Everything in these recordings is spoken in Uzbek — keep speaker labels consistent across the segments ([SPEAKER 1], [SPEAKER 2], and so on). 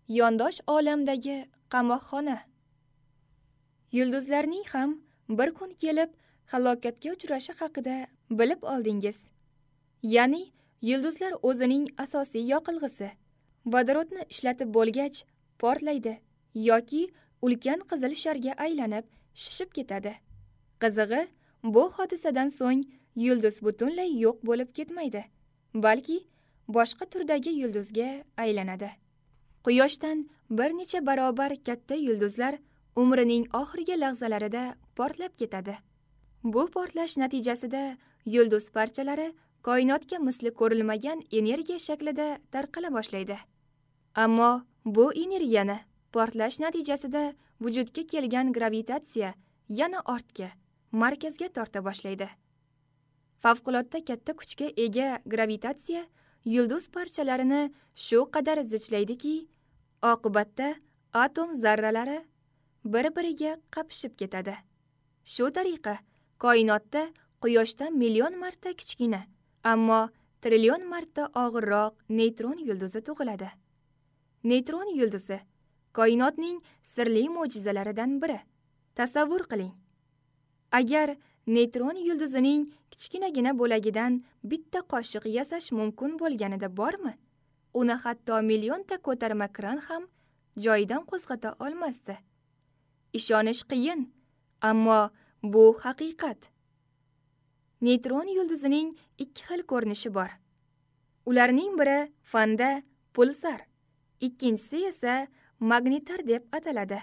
[SPEAKER 1] Yondosh olamdagi qamoqxona. Yulduzlarning ham bir kun kelib halokatga uchrashi haqida bilib oldingiz. Ya'ni yulduzlar o'zining asosiy yoqilg'isi vodorodni ishlatib bo'lgach portlaydi yoki ulkan qizil sharga aylanib shishib ketadi. Qizig'i, bu hodisadan so'ng yulduz butunlay yo'q bo'lib ketmaydi, balki boshqa turdagi yulduzga aylanadi. Quyoshdan bir necha barobar katta yulduzlar umrining oxirgi lahzalarida portlab ketadi. Bu portlash natijasida yulduz parchalari koinotga misli ko'rilmagan energiya shaklida tarqala boshlaydi. Ammo bu energiyani portlash natijasida vujudga kelgan gravitatsiya yana ortga, markazga torta boshlaydi. Favqulodda katta kuchga ega gravitatsiya yulduz parchalarini shu qadar zichlaydiki, oqibatda atom zarralari bir-biriga qapishib ketadi. Shu tariqa koinotda Quyoshdan million marta kichkina, ammo trillion marta og'irroq neytron yulduzi tug'iladi. Neytron yulduzi koinotning sirli mo'jizalaridan biri. Tasavvur qiling. Agar neytron yulduzining kichkinagina bo'lagidan bitta qoshiq yasash mumkin bo'lganida bormi? Uni hatto millionta ko'tarma kran ham joyidan qo'zg'ata olmasdi. Ishonish qiyin, ammo bu haqiqat. Neytron yulduzining ikki xil ko'rinishi bor. Ularning biri fanda pulsar, ikkinchisi esa magnetar deb ataladi.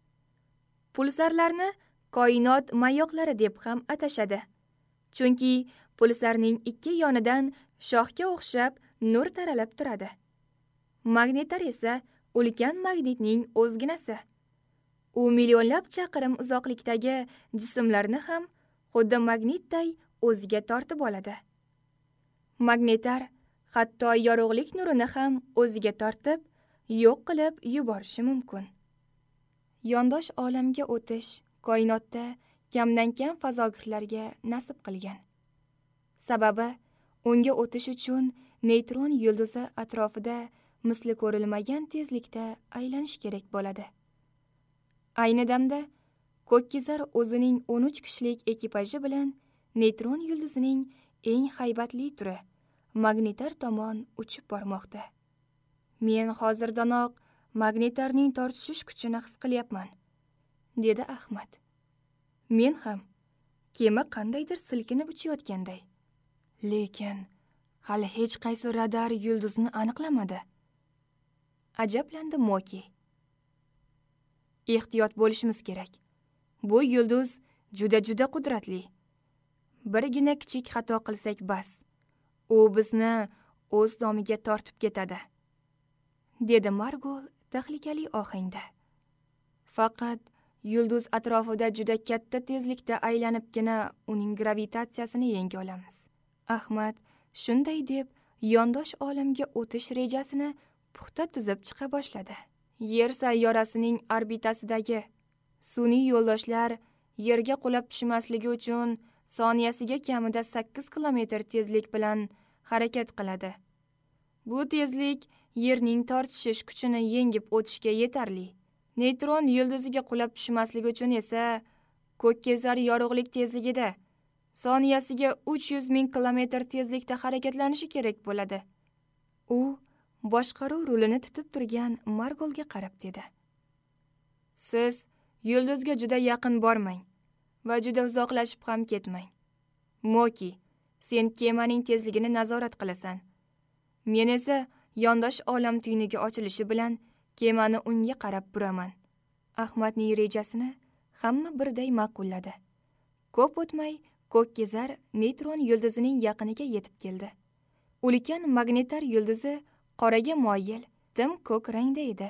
[SPEAKER 1] Pulsarlarni koinot mayoqlari deb ham atashadi. Chunki pulsarning ikki yonidan shoxga o'xshab nur taralib turadi. Magnetar esa ulkan magnitning o'zginasi. U millionlab chaqirim uzoqlikdagi jismlarni ham xuddi magnitday o'ziga tortib oladi. Magnetar hatto yorug'lik nurini ham o'ziga tortib, yo'q qilib yuborishi mumkin. Yondosh olamga o'tish koinotda kamdan-kam fazogirlarga nasib qilgan. Sababi, unga o'tish uchun neytron yulduzi atrofida misli ko'rilmagan tezlikda aylanish kerak bo'ladi. Ayni damda Ko'kkizar o'zining 13 kishilik ekipaji bilan neytron yulduzining eng haybatli turi magnetar tomon uchib bormoqda. Men hozirdanoq magnetarning tortishish kuchini his qilyapman, dedi Ahmad. Men ham kema qandaydir silkinib uchayotganday. Lekin hali hech qaysi radar yulduzni aniqlamadi. Ajablandi Moki. Ehtiyot bo'lishimiz kerak. Bu yulduz juda qudratli. Birgina kichik xato qilsak bas, u bizni o'z domiga tortib ketadi, dedi Margol tahlikali ohangda. Faqat yulduz atrofida juda katta tezlikda aylanibgina uning gravitatsiyasini yenga olamiz. Ahmad shunday deb yondosh olamga o'tish rejasini puxta tuzib chiqa boshladi. Yer sayyorasining orbitasidagi sun'iy yo'ldoshlar yerga qulab tushmasligi uchun soniyasiga kamida 8 kilometr tezlik bilan harakat qiladi. Bu tezlik yerning tortishish kuchini yengib o'tishga yetarli. Neytron yulduziga qulab tushmasligi uchun esa Ko'kkizar yorug'lik tezligida soniyasiga 300 ming kilometr tezlikda harakatlanishi kerak bo'ladi. U boshqaruv rulini tutib turgan Margolga qarab dedi. Siz yulduzga juda yaqin bormang va juda uzoqlashib ham ketmang. Moki, sen kemaning tezligini nazorat qilasan. Men esa yondosh olam tuynigi ochilishi bilan kemani unga qarab buraman. Ahmadning rejasini hamma birday ma'qulladi. Ko'p o'tmay Ko'kkizar neytron yulduzining yaqiniga yetib keldi. Ulkan magnetar yulduzi qoraga moyil, tim ko'k rangda edi.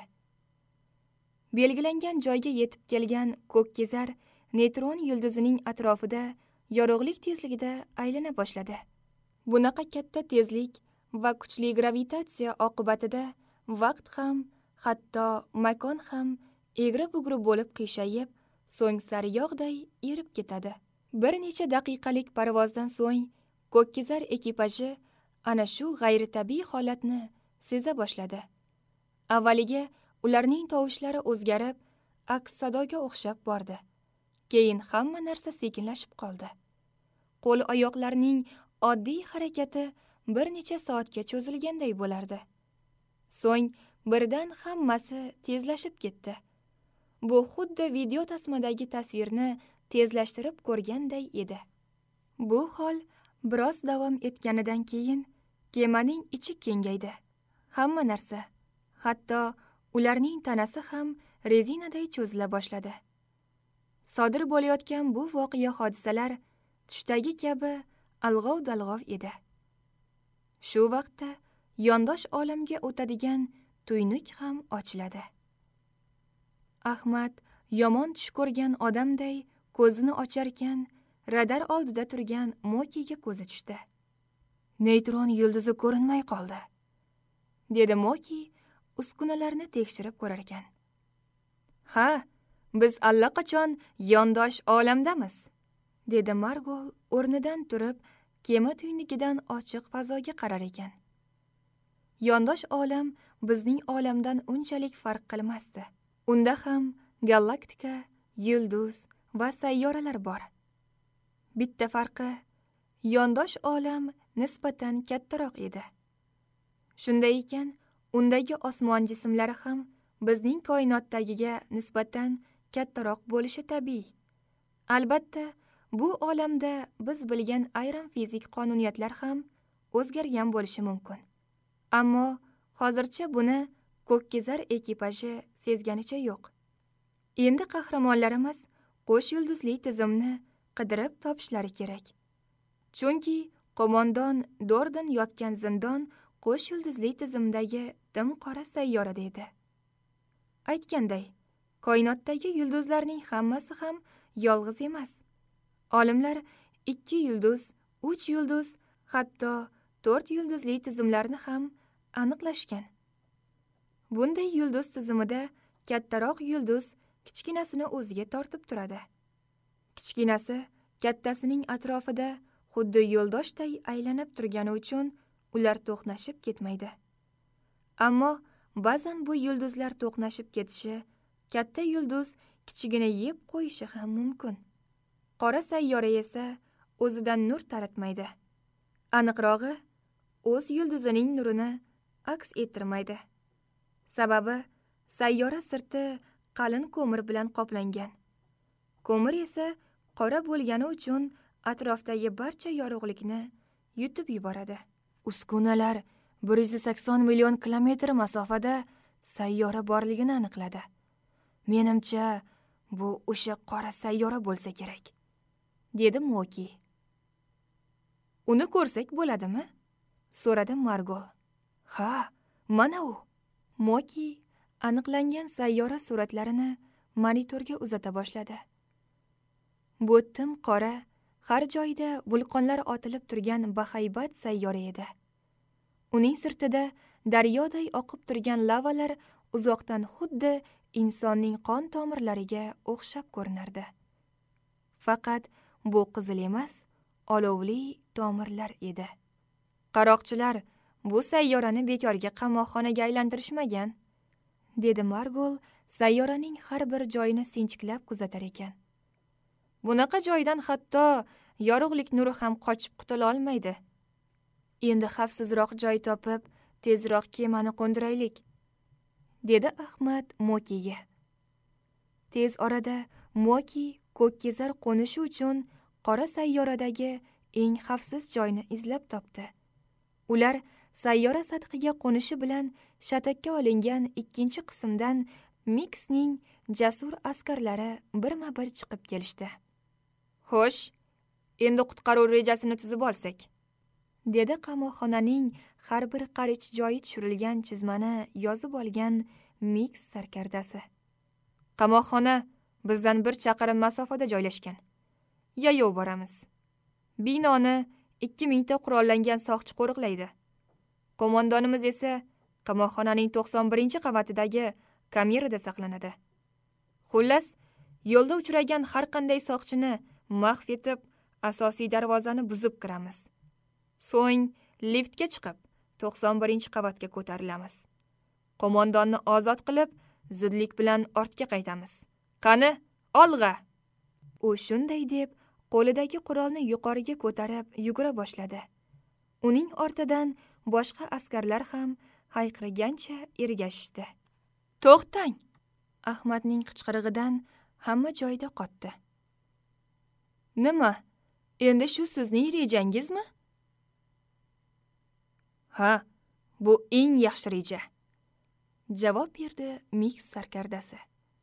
[SPEAKER 1] Belgilangan joyga yetib kelgan Ko'kkizar neytron yulduzining atrofida yorug'lik tezligida aylana boshladi. Bunaqa katta tezlik va kuchli gravitatsiya oqibatida vaqt ham, hatto makon ham egri-bugri bo'lib qiyshayib, so'ng sariyog'day erib ketadi. Bir necha daqiqalik parvozdan so'ng Ko'kkizar ekipaji ana shu g'ayritabiiy holatni seza boshladi. Avvaliga ularning tovushlari o'zgarib, aks sadoga o'xshab bordi. Keyin hamma narsa sekinlashib qoldi. Qo'l oyoqlarning oddiy harakati bir necha soatga cho'zilganday bo'lardi. So'ng birdan hammasi tezlashib ketdi. Bu xuddi video tasmadagi tasvirni tezlashtirib ko'rganday edi. Bu hol biroz davom etganidan keyin kemaning ichi kengaydi. Hamma narsa, hatto ularning tanasi ham rezinaday cho'zila boshladi. Sodir bo'layotgan bu voqea hodisalar tushdagi kabi alg'ov-dalg'ov edi. Shu vaqtda yondosh olamga o'tadigan tuynuk ham ochiladi. Ahmad yomon tush ko'rgan odamday ko'zini ocharkan, radar oldida turgan Mokiga ko'zi tushdi. Neytron yulduzi ko'rinmay qoldi, dedi Moki uskunalarni tekshirib ko'rar ekan. Ha, biz allaqachon yondosh olamdamiz, dedi Margol o'rnidan turib, kema tuynugidan ochiq fazoga qarar ekan. Yondosh olam bizning olamdan unchalik farq qilmasdi. Unda ham galaktika, yulduz va sayyoralar bor. Bitta farqi, yondosh olam nisbatan kattaroq edi. Shunday ekan, undagi osmon jismlari ham bizning koinotdagiga nisbatan kattaroq bo'lishi tabiiy. Albatta, bu olamda biz bilgan ayrim fizik qonuniyatlar ham o'zgargan bo'lishi mumkin. Ammo hozircha buni ko'kkizar ekipaji sezganicha yo'q. Endi qahramonlarimiz qo'sh yulduzli tizimni qidirib topishlari kerak. Chunki qo'mondon Dordan yotgan zindon qo'sh yulduzli tizimdagi dim qora sayyorada edi. Aytganday, koinotdagi yulduzlarning hammasi ham yolg'iz emas. Olimlar 2 yulduz, 3 yulduz, hatto 4 yulduzli tizimlarni ham aniqlashgan. Bunday yulduz tizimida kattaroq yulduz kichkinasini o'ziga tortib turadi. Kichkinasi kattasining atrofida xuddi yo'ldoshday aylanib turgani uchun ular to'qnashib ketmaydi. Ammo ba'zan bu yulduzlar to'qnashib ketishi katta yulduz kichigini yeb qo'yishi ham mumkin. Qora sayyora esa o'zidan nur taratmaydi. Aniqrog'i, o'z yulduzining nurini aks ettirmaydi. Sababi, sayyora sirti qalin ko'mir bilan qoplangan. Ko'mir esa qora bo'lgani uchun atrofdagi barcha yorug'likni yutib yuboradi. Uskunalar 180 million kilometr masofada sayyora borligini aniqladi. Menimcha, bu o'sha qora sayyora bo'lsa kerak, dedi Moki. Uni ko'rsak bo'ladimi? So'radi Margol. Ha, mana u. Moki aniqlangan sayyora suratlarini monitorga uzata boshladi. Bu tim qora, har joyda vulqonlar otilib turgan bahaybat sayyora edi. Uning sirtida daryoday oqib turgan lavalar uzoqdan xuddi insonning qon tomirlariga o'xshab ko'rinardi. Faqat bu qizil emas, olovli tomirlar edi. Qaroqchilar bu sayyorani bekorga qamoqxonaga aylantirishmagan, dedi Margol sayyoraning har bir joyini sinchiklab kuzatar ekan. Bunaqa joydan hatto yorug'lik nuri ham qochib qutula olmaydi. Endi xavfsizroq joy topib, tezroq kemani qo'ndiraylik, dedi Ahmad Mokiga. Tez orada Moki ko'kkizar qo'nishi uchun qora sayyoradagi eng xavfsiz joyni izlab topdi. Ular sayyora sathiga qo'nishi bilan shatakka olingan 2 qismdan Miksning jasur askarlari birma-bir chiqib kelishdi. Xo'sh, endi qutqaruv rejasini tuzib olsak, dedi qamoqxonaning har bir qarich joyi tushirilgan chizmani yozib olgan Miks sarkardasi. Qamoqxona bizdan 1 chaqirim masofada joylashgan. Yayov boramiz. Binoni 2000 ta qurollangan soqchi qo'riqlaydi. Qo'mondonimiz esa qamoqxonaning 91-qavatidagi kamerada saqlanadi. Xullas, yo'lda uchragan har qanday soqchini mahv etib, asosiy darvozani buzib kiramiz. So'ng liftga chiqib 91-qavatga ko'tarilamiz. Qo'mondonni ozod qilib, zudlik bilan ortga qaytamiz. Qani, olg'a! U shunday deb, qo'lidagi qurolni yuqoriga ko'tarib yugura boshladi. Uning ortidan boshqa askarlar ham hayqirgancha ergashishdi. To'xtang! Ahmadning qichqirig'idan hamma joyda qotdi. Nima? Endi shu sizning rejangizmi? Ha, bu eng yaxshi reja, javob berdi Miks sarkardasi.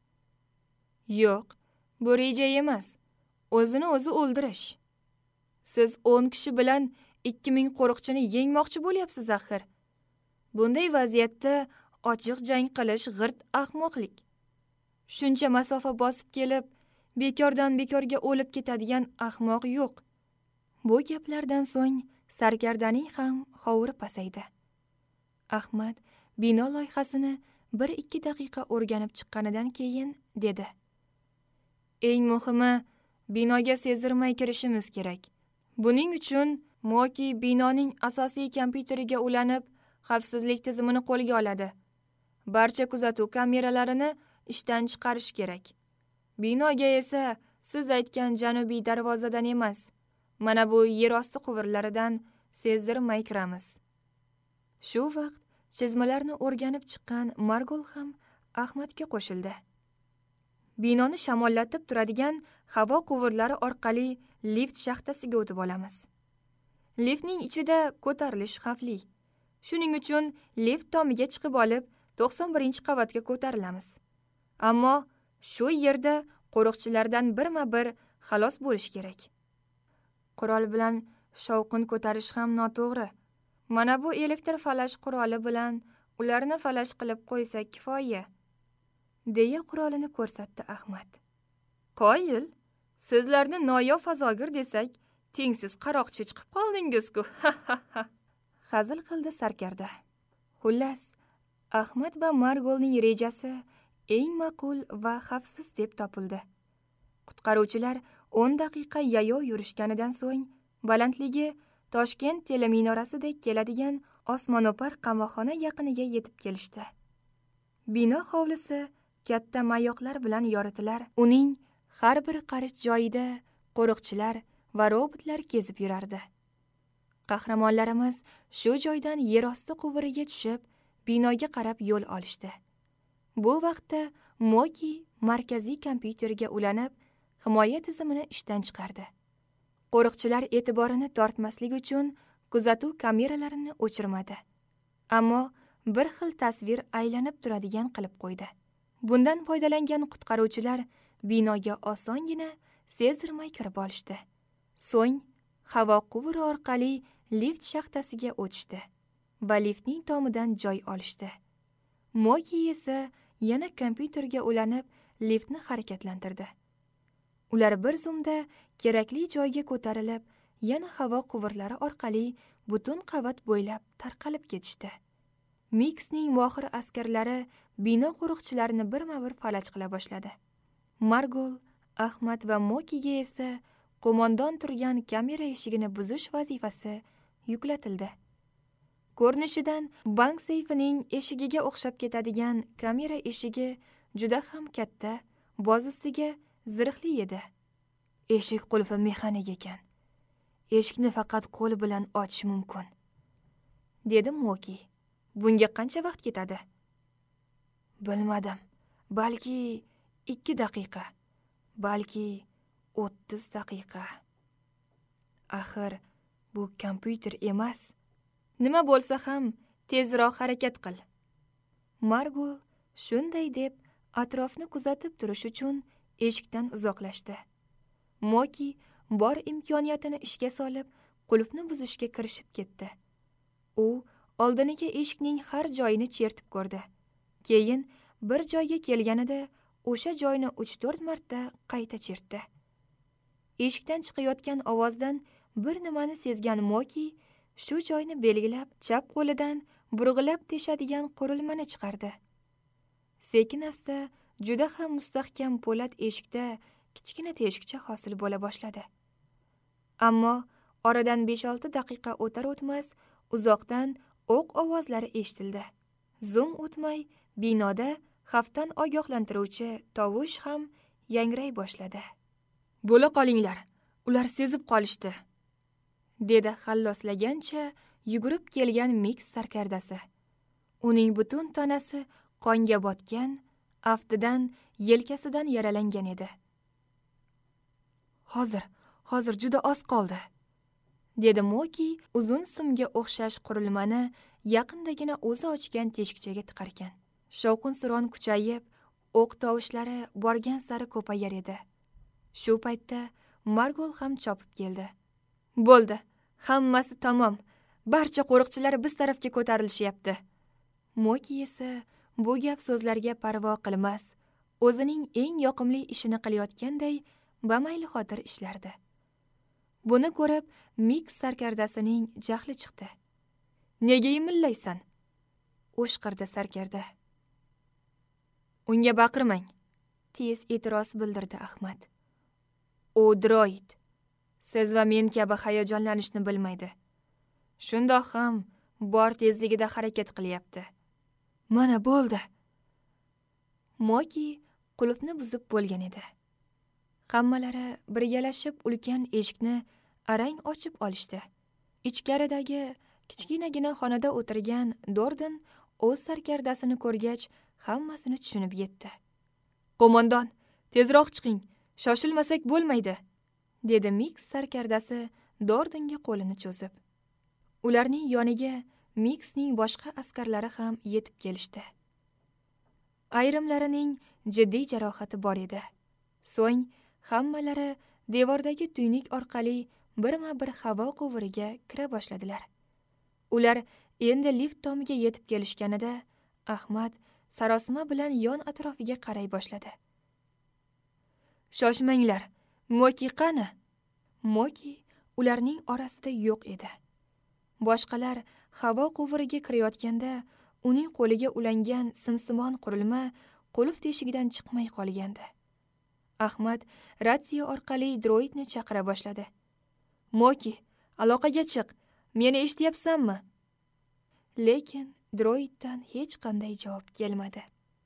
[SPEAKER 1] Yo'q, bu reja emas. O'zini o'zi o'ldirish. Siz 10 kishi bilan 2000 qo'riqchini yengmoqchi bo'lyapsiz axir. Bunday vaziyatda ochiq jang qilish g'irt ahmoqlik. Shuncha masofa bosib kelib, bekordan bekorga o'lib ketadigan ahmoq yo'q. Bu gaplardan so'ng sarkardaning ham hovuri pasaydi. Ahmad bino loyihasini 1-2 daqiqa o'rganib chiqqanidan keyin dedi. Eng muhimi, binoga sezdirmay kirishimiz kerak. Buning uchun Moki binoning asosiy kompyuteriga ulanib, xavfsizlik tizimini qo'lga oladi. Barcha kuzatuv kameralarini ishdan chiqarish kerak. Binoga esa siz aytgan janubiy darvozadan emas, mana bu yer osti quvurlaridan sezdirmay kiramiz. Shu vaqt chizmalarni o'rganib chiqqan Margol ham Ahmadga qo'shildi. Binoni shamollatib turadigan havo quvurlari orqali lift shaxtasiga o'tib olamiz. Liftning ichida ko'tarilish xavfli. Shuning uchun lift tomiga chiqib olib 91-qavatga ko'tarilamiz. Ammo shu yerda qo'riqchilardan birma-bir xalos bo'lish kerak. Qurol bilan shovqin ko'tarish ham noto'g'ri. Mana bu elektr falash quroli bilan ularni falash qilib qo'ysak kifoya, deya qurolini ko'rsatdi Ahmad. Qoyil, sizlarni noyob fazogir desak, tengsiz qaroqchi chiqib qoldingiz-ku. Hazil qildi sarkarda. Xullas, Ahmad va Margolning rejasi eng ma'qul va xavfsiz deb topildi. Qutqaruvchilar 10 daqiqa yayov yurishganidan so'ng balandligi Toshkent teleminorasidek keladigan osmono'par qamoqxona yaqiniga yetib kelishdi. Bino hovlisi katta mayoqlar bilan yoritilar. Uning har bir qarich joyida qo'riqchilar va robotlar kezib yurardi. Qahramonlarimiz shu joydan yer osti quvuriga tushib, binoga qarab yo'l olishdi. Bu vaqtda Moki markaziy kompyuteriga ulanib, himoya tizimini ishdan chiqardi. Qo'riqchilar e'tiborini tortmaslik uchun kuzatuv kameralarini o'chirmadi. Ammo bir xil tasvir aylanib turadigan qilib qo'ydi. Bundan foydalangan qutqaruvchilar binoga osongina sezdirmay kirib olishdi. So'ng havo quvuri orqali lift shaxtasiga o'tishdi va liftning tomidan joy olishdi. Moki esa yana kompyuterga ulanib, liftni harakatlantirdi. Ular bir zumda kerakli joyga ko'tarilib, yana havo quvurlari orqali butun qavat bo'ylab tarqalib ketishdi. Miksning mohir askarlari bino qo'riqchilarini birma-bir falaj qila boshladi. Margol, Ahmad va Mokiga esa qo'mondon turgan kamera eshigini buzish vazifasi yuklatildi. Ko'rinishidan bank seyfining eshigiga o'xshab ketadigan kamera eshigi juda ham katta, boz ustiga zirhli edi. Eshik qulfi mexanik ekan. Eshikni faqat qo'l bilan ochish mumkin, dedi Moki. Bunga qancha vaqt ketadi? Bilmadim. Balki 2 daqiqa, balki 30 daqiqa. Axir bu kompyuter emas. Nima bo'lsa ham tezroq harakat qil. Margol shunday deb atrofni kuzatib turish uchun eshikdan uzoqlashdi. Moki bor imkoniyatini ishga solib, qulfni buzishga kirishib ketdi. U oldiniga eshikning har joyini chertib ko'rdi. Keyin bir joyga kelganida o'sha joyni 3-4 marta qayta chertdi. Eshikdan chiqayotgan ovozdan bir nimani sezgan Moki shu joyni belgilab, chap qo'lidan burg'ilab teshadigan qurilmani chiqardi. Sekin-asta juda ham mustahkam po'lat eshikda kichkina teshikcha hosil bo'la boshladi. Ammo oradan 5-6 daqiqa o'tar-o'tmas uzoqdan o'q ovozlari eshitildi. Zum o'tmay binoda xavfdan ogohlantiruvchi tovush ham yangray boshladi. "Bo'la qolinglar, ular sezib qolishdi", dedi halloslagancha yugurib kelgan Miks sarkardasi. Uning butun tanasi qonga botgan, aftidan yelkasidan yaralangan edi. Hozir juda oz qoldi", dedi Moki uzun simga o'xshash qurilmani yaqindagina o'zi ochgan teshikchaga tiqarkan. Shovqin-suron kuchayib, o'q tovushlari borgan sari ko'payar edi. Shu paytda Margol ham chopib keldi. "Bo'ldi, hammasi tamom. Barcha qo'riqchilar biz tarafga ko'tarilishyapti." Moki esa bu gap so'zlarga parvo qilmas, o'zining eng yoqimli ishini qilayotganday bamayli xotir ishlardi. Buni ko'rib Miks sarkardasining jahli chiqdi. "Nega imillaysan?" o'shqirdi sarkarda. "Unga baqirmang", tez e'tiroz bildirdi Ahmad. "U droid. Siz va men kabi hayajonlanishni bilmaydi. Shundoq ham bor tezligida harakat qilyapti." "Mana bo'ldi." Moki qulfni buzib bo'lgan edi. Hammalari birgalashib ulkan eshikni arang ochib olishdi. Ichkaridagi kichkinagina xonada o'tirgan Dordan o'z sarkardasini ko'rgach, hammasini tushunib yetdi. "Qo'mondon, tezroq chiqing, shoshilmasak bo'lmaydi", dedi Miks sarkardasi Dordanga qo'lini cho'zib. Ularning yoniga Miksning boshqa askarlari ham yetib kelishdi. Ayrimlarining jiddiy jarohati bor edi. So'ng hammalari devordagi tuynik orqali birma-bir havo quvuriga kira boshladilar. Ular endi lift tomiga yetib kelishganida Ahmad sarosima bilan yon atrofiga qaray boshladi. "Shoshmanglar, Moki qani?" Moki ularning orasida yo'q edi. Boshqalar havo quvuriga kirayotganda uning qo'liga ulangan simsimon qurilma qulf teshigidan chiqmay qolgandi. Ahmad ratsiya orqali droidni chaqira boshladi. "Moki, aloqaga chiq, meni eshityapsanmi?" Lekin droiddan hech qanday javob kelmadi.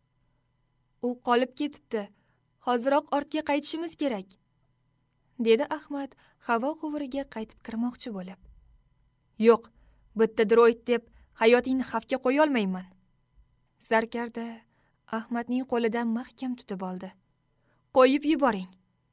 [SPEAKER 1] "U qolib ketibdi. Hoziroq ortga qaytishimiz kerak", dedi Ahmad havo quvuriga qaytib kirmoqchi bo'lib. "Yo'q, bitta droid deb hayotingni xavfga qo'ya olmayman." Sarkarda Ahmadning qo'lidan mahkam tutib oldi. "Qo'yib yuboring.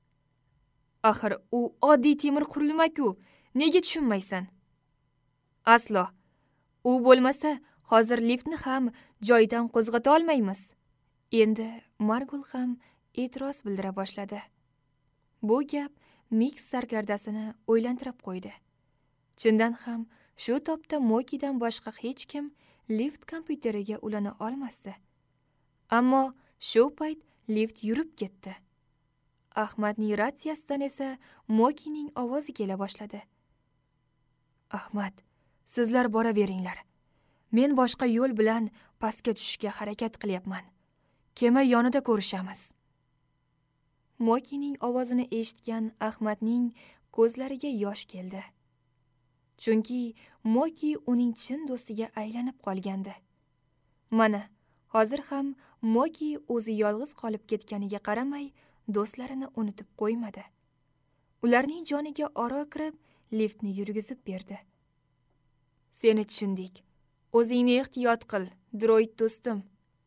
[SPEAKER 1] Axir u oddiy temir qurilma-ku, nega tushunmaysan?" "Aslo. U bo'lmasa, hozir liftni ham joyidan qo'zg'ata olmaymiz." Endi Margul ham e'tiroz bildira boshladi. Bu gap Miks sarkardasini o'ylantirib qo'ydi. Chindan ham shu topda Mokidan boshqa hech kim lift kompyuteriga ulana olmasdi. Ammo shu payt lift yurib ketdi. Ahmadning ratsiyasidan esa Mokining ovozi kela boshladi. "Ahmad, sizlar boraveringlar. Men boshqa yo'l bilan pastga tushishga harakat qilyapman. Kema yonida ko'rishamiz." Mokining ovozini eshitgan Ahmadning ko'zlariga yosh keldi. Chunki Moki uning chin do'stiga aylanib qolgandi. Mana, hozir ham Moki o'zi yolg'iz qolib ketganiga qaramay, do'stlarini unutib qo'ymadi. Ularning joniga oro kirib, liftni yurgizib berdi. "Seni tushundik. O'zingni ehtiyot qil, droid do'stim."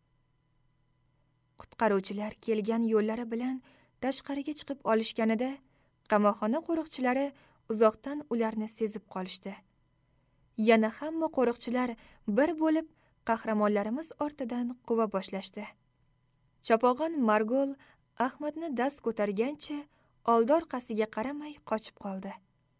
[SPEAKER 1] Qutqaruvchilar kelgan yo'llari bilan tashqariga chiqib olishganida, qamoqxona qo'riqchilari uzoqdan ularni sezib qolishdi. Yana hamma qo'riqchilar bir bo'lib qahramonlarimiz ortidan quva boshlashdi. Chopog'on Margol Ahmadni dast ko'targancha oldi orqasiga qaramay qochib qoldi.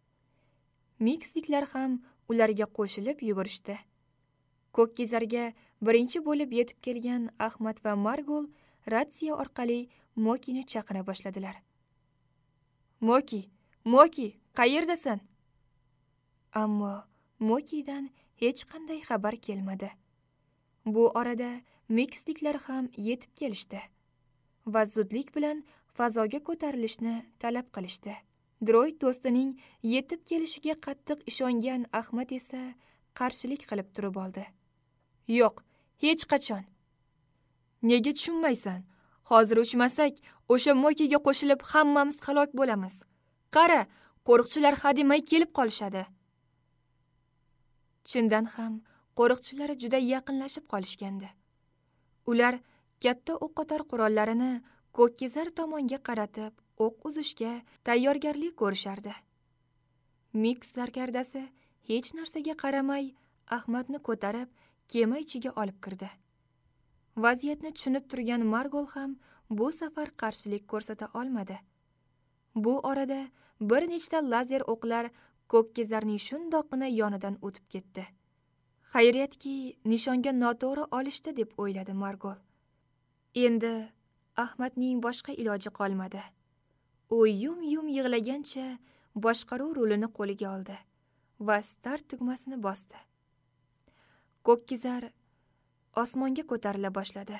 [SPEAKER 1] Miksliklar ham ularga qo'shilib yugurishdi. Ko'kkizarga birinchi bo'lib yetib kelgan Ahmad va Margol ratsiya orqali Mokini chaqira boshladilar. Moki, qayerdasan?" Ammo Mokidan hech qanday xabar kelmadi. Bu orada Miksliklar ham yetib kelishdi va zudlik bilan fazoga ko'tarilishni talab qilishdi. Droid do'stining yetib kelishiga qattiq ishongan Ahmad esa qarshilik qilib turib oldi. "Yo'q, hech qachon." Nega tushunmaysan? Hozir uchmasak, o'sha Mokiga qo'shilib hammamiz halok bo'lamiz. Qara, qo'riqchilar hademay kelib qolishadi. Chindan ham qo'riqchilar juda yaqinlashib qolishgandi. Ular katta o'qotar qurollarini ko'kkizar tomonga qaratib, o'q uzishga tayyorgarlik ko'rishardi. Miks sarkardasi hech narsaga qaramay Ahmadni ko'tarib kema ichiga olib kirdi. Vaziyatni tushunib turgan Margol ham bu safar qarshilik ko'rsata olmadi. Bu orada bir nechta lazer o'qlar ko'kkizarning shundoqqina yonidan o'tib ketdi. Xayriyatki, nishonga noto'g'ri olishdi deb o'yladi Margol. Endi Ahmadning boshqa iloji qolmadi. U yum-yum yig'lagancha boshqaruv rulini qo'liga oldi va start tugmasini bosdi. Ko'kkizar osmonga ko'tarila boshladi.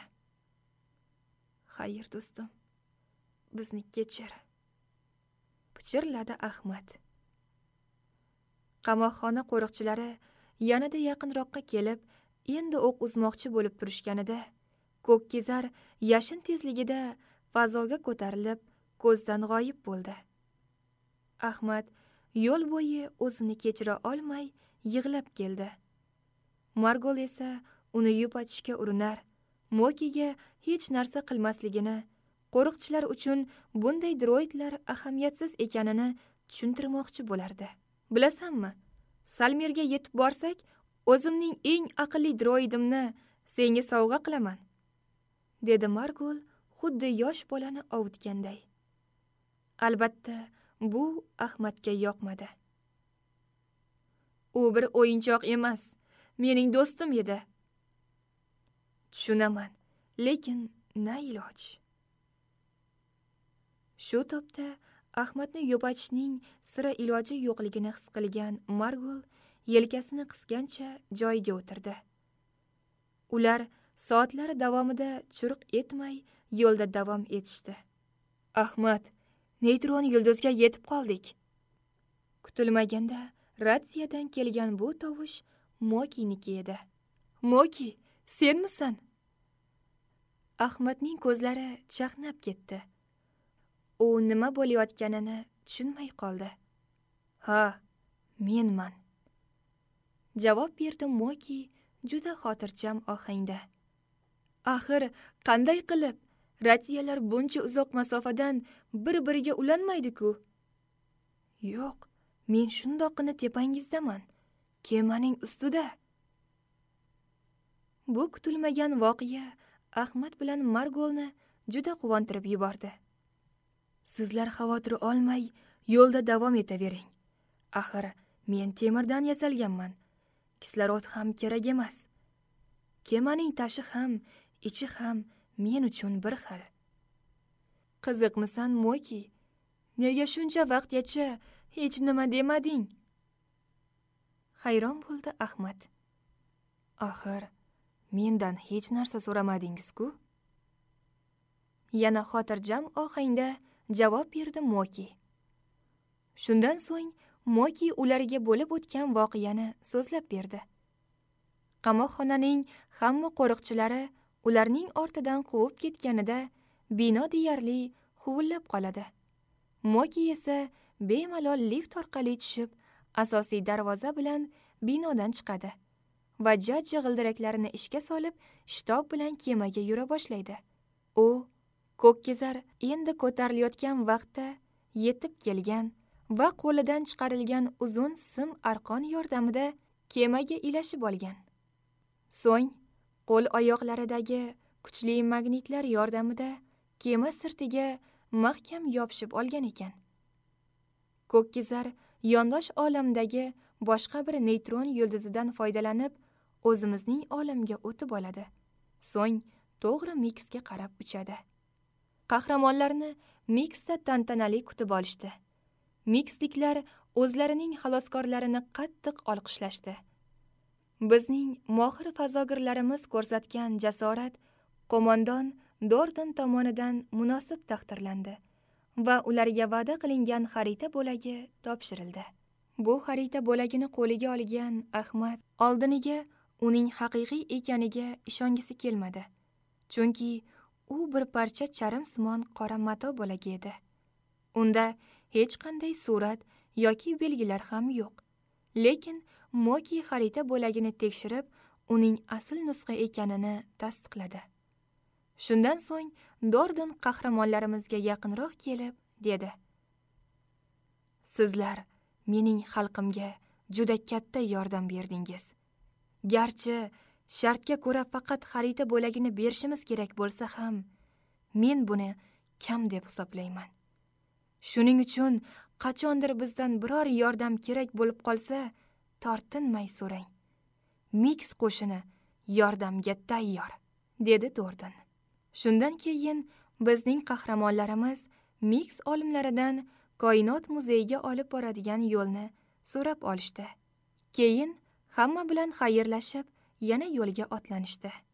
[SPEAKER 1] Xayr do'stim, bizni kechir, pichirladi Ahmad. Qamoqxona qo'riqchilari yanada yaqinroqqa kelib, endi o'q uzmoqchi bo'lib turishganida, ko'kkizar yashin tezligida fazoga ko'tarilib, ko'zdan g'oyib bo'ldi. Ahmad yo'l bo'yi o'zini kechira olmay yig'lab keldi. Margol esa uni yupatishga urinar, Mokiga hech narsa qilmasligini, qo'riqchilar uchun bunday droidlar ahamiyatsiz ekanini tushuntirmoqchi bo'lardi. Bilasanmi, Salmirga yetib borsak, o'zimning eng aqlli droidimni senga sovg'a qilaman, dedi Margol xuddi yosh bolani ovutganday. Albatta, bu Ahmadga yoqmadi. U bir o'yinchoq emas, mening do'stim edi. Tushunaman, lekin na iloj. Shu topda Ahmadni yupatishning sira iloji yo'qligini his qilgan Margol yelkasini qisgancha joyiga o'tirdi. Ular soatlar davomida churq etmay yo'lda davom etishdi. Ahmad, neytron yulduzga yetib qoldik. Kutilmaganda ratsiyadan kelgan bu tovush Mokiniki edi. Moki, senmisan? Ahmadning ko'zlari chaqnab ketdi. U nima bo'layotganini tushunmay qoldi. Ha, menman, javob berdi Moki juda xotirjam ohangda. Axir qanday qilib ratsiyalar buncha uzoq masofadan bir-biriga ulanmaydi-ku? Yo'q, men shundoqqina tepangizdaman, kemaning ustida. Bu kutilmagan voqea Ahmad bilan Margolni juda quvontirib yubordi. Sizlar xavotir olmay yo'lda davom etavering. Axir men temirdan yasalganman. Kislorod ham kerak emas. Kemaning tashi ham, ichi ham men uchun bir xil. Qiziqmisan, Moki? Nega shuncha vaqtgacha hech nima demading? Hayron bo'ldi Ahmad. Axir mendan hech narsa so'ramadingiz-ku? Yana xotirjam ohangda javob berdi Moki. Shundan so'ng Moki ularga bo'lib o'tgan voqeani so'zlab berdi. Qamoqxonaning hamma qo'riqchilari ularning ortidan quvib ketganida bino deyarli huvillab qoladi. Moki esa bemalol lift orqali tushib, asosiy darvoza bilan binodan chiqadi va jajji g'ildiraklarini ishga solib, shitob bilan kemaga yura boshlaydi. U ko'kkizar endi ko'tarilayotgan vaqtda yetib kelgan va qo'lidan chiqarilgan uzun sim arqon yordamida kemaga ilashib olgan. So'ng qo'l oyoqlaridagi kuchli magnitlar yordamida kema sirtiga mahkam yopishib olgan ekan. Ko'kkizar yondosh olamdagi boshqa bir neytron yulduzidan foydalanib o'zimizning olamga o'tib oladi. So'ng to'g'ri Miksga qarab uchadi. Qahramonlarni Miksda tantanali kutib olishdi. Miksliklar o'zlarining xaloskorlarini qattiq olqishlashdi. Bizning mohir fazogirlarimiz ko'rsatgan jasorat qo'mondon Dorton tomonidan munosib taqdirlandi va ularga va'da qilingan xarita bo'lagi topshirildi. Bu xarita bo'lagini qo'liga olgan Ahmad oldiniga uning haqiqiy ekaniga ishongisi kelmadi. chunki u bir parcha charmsimon qora mato bo'lagi edi. Unda hech qanday surat yoki belgilar ham yo'q. Lekin Moki xarita bo'lagini tekshirib, uning asl nusxa ekanini tasdiqladi. Shundan so'ng Dordon qahramonlarimizga yaqinroq kelib dedi: "Sizlar mening xalqimga juda katta yordam berdingiz. Garchi shartga ko'ra faqat xarita bo'lagini berishimiz kerak bo'lsa ham, men buni kam deb hisoblayman. Shuning uchun qachondir bizdan biror yordam kerak bo'lib qolsa, tortinmay so'rang. Miks qo'shini yordamga tayyor", dedi Dordon. Shundan keyin bizning qahramonlarimiz Miks olimlaridan koinot muzeyiga olib boradigan yo'lni so'rab olishdi. Keyin hamma bilan xayrlashib, yana yo'lga otlanishdi.